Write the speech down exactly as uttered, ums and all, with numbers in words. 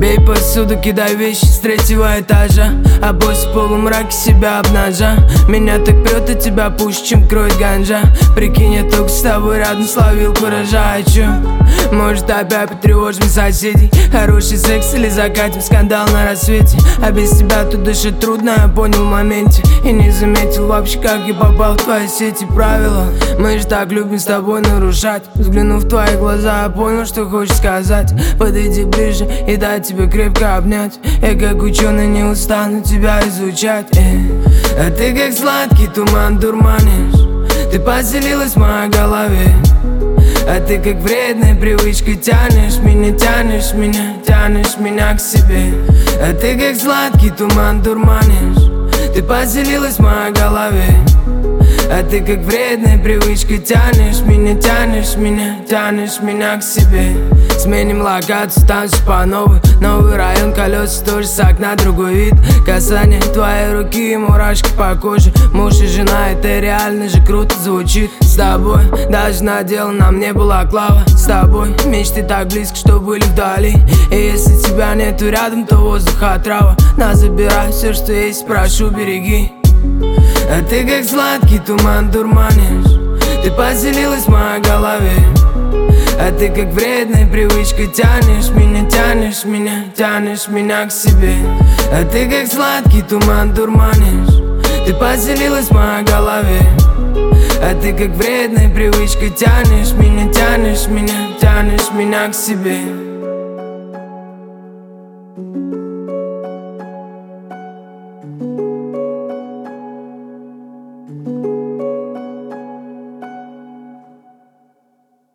Бей посуду, кидай вещи с третьего этажа, а босс в полумраке себя обнажа. Меня так прет от тебя пуще, чем кроет ганджа. Прикинь, я только с тобой рядом словил куража. А чё? Может опять потревожим соседей? Хороший секс или закатим скандал на рассвете? А без тебя тут дышать трудно, я понял в моменте. И не заметил вообще, как я попал в твои сети. Правила мы же так любим с тобой нарушать. Взглянув в твои глаза, я понял, что хочешь сказать. Подойди ближе и дай тебе крепко обнять. Я как ученый не устану тебя изучать. Эй. А ты как сладкий туман дурманишь. Ты поселилась в моей голове. А ты как вредной привычкой тянешь меня, тянешь меня, тянешь меня к себе. А ты как сладкий туман дурманишь. Ты поселилась в моей голове. А ты как вредной привычкой тянешь меня, тянешь меня, тянешь меня к себе. Сменим локацию, танцы по новой. Новый район, колеса тоже с окна, другой вид. Касание твоей руки и мурашки по коже. Муж и жена, это реально же круто звучит. С тобой даже на дело нам не было клава. С тобой мечты так близко, что были вдали. И если тебя нету рядом, то воздух отрава. На, забирай все, что есть, прошу, береги. А ты как сладкий туман дурманишь. Ты поселилась в моей голове. А ты как вредной привычкой тянешь меня, тянешь меня, тянешь меня к себе. А ты как сладкий туман дурманишь. Ты поселилась в моей голове. А ты как вредной привычкой тянешь меня, тянешь меня, тянешь меня к себе.